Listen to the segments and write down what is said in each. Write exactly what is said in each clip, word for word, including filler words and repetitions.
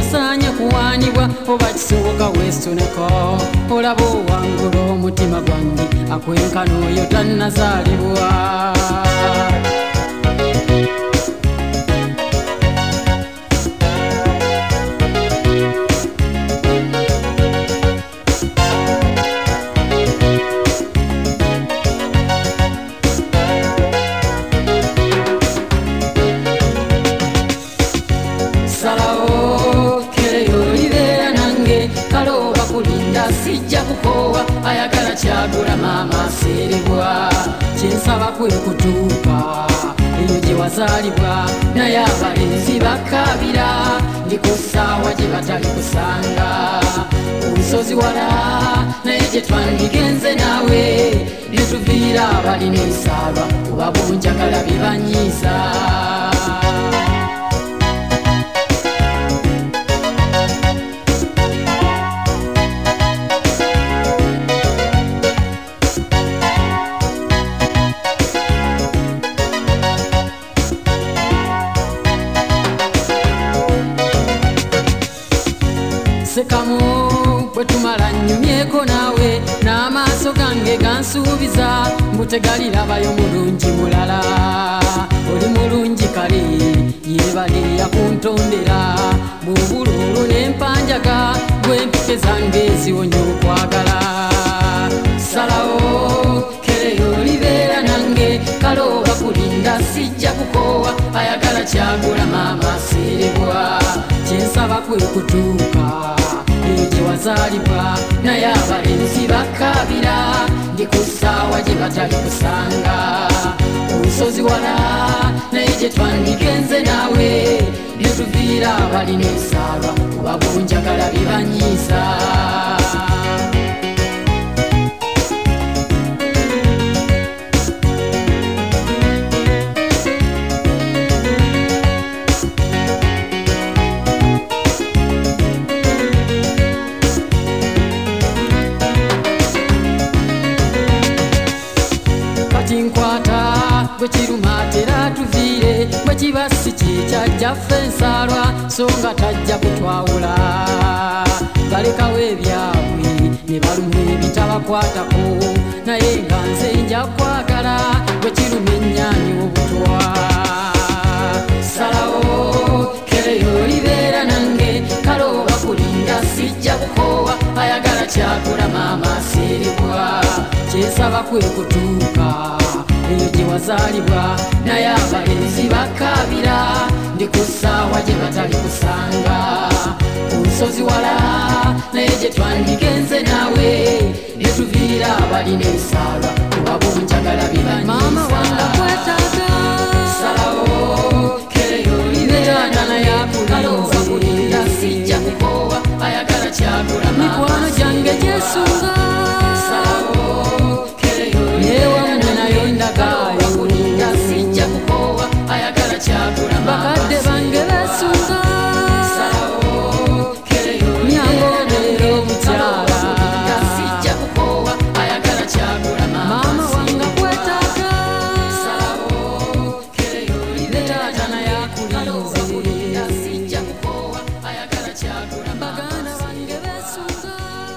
osaanye kuwaanibwa oba kisoboka weesoneko olaba owangula omutima gwange akwenkana oyo tannazaalibwa. Sijja kukoowa ayagala kyagula maama aseerebwa kyensaba kwe kutuuka eyo gye wazaalibwa naye abalenzi bakaabira ndi ku ssaawa gye batali kusanga olusozi wala naye gye twandigenze naawe byetuviira abalina ensaalwa kuba bonjagala bibanyiiza. Sekamu bwe tumala nnyumyeko naawe n'amaaso gange gansuubiza mbutegalirabayo mulungi mulala oli mulungi kale yeebale yakuntondera bw'obululu n'empanjaga bw'empike zange ziwonya okwagala. Salawo kereyo olibeera nange kale oba kulinda sijja kukoowa ayagala kyagula maama aseerebwa kyensaba kwe kutuuka eyo gye wazaalibwa naye abalenzi bakaabira ndi ku ssaawa gye batali kusanga olusozi wala naye gye twandigenze naawe byetuviira abalina ensaalwa kuba bonjagala bibanyiiza. Bwe kiruma tera tuviire bwe kiba si kyekyajjaffe ensaalwa so nga tajja kutwawula balekawo ebyabwe ne baluma ebitabakwatako naye nga nze nja kwagala bwe kiruma ennyaanyi obutwa. Salawo kereyo olibeera nange kale oba kulinda sijja kukoowa ayagala kyagula maama aseerebwa kyesaba kwe kutuuka eyo gye wazaalibwa naye abalenzi bakaabira ndi ku ssaawa gye batali kusanga olusozi wala naye gye twandigenze naawe byetuviira abalina ensaalwa kuba bonjagala bibanyiiza. Salawo kereyo olibeera naye kale oba kulinda sijja kukoowa ayagala kyagula mikwano gyange gyesunga. Salawo kereyo olibeera naye ndagaayo kulinda sijja kukoowa ayagala kyagula bakadde bange beesunga. Salawo kereyo olibeera omukyala sijja kukoowa ayagala kyagula maama wange kwetaaga. Salawo kereyo olibeera naye kulinda sijja kukoowa ayagala kyagula baganda bange beesunga.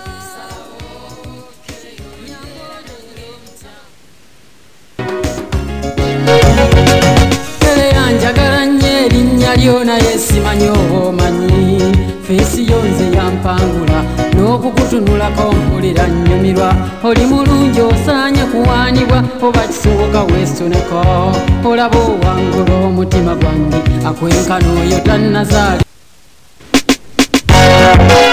Njagala nnyo erinnya lyo naye simanyi oba omanyi feesi yo nze yampangula n'okukutunulako mpulira nnyumirwa oli mulungi osaanye kuwaanibwa oba kisoboka weesoneko olaba owangula omutima gwange akwenkana oyo tannazaalibwa.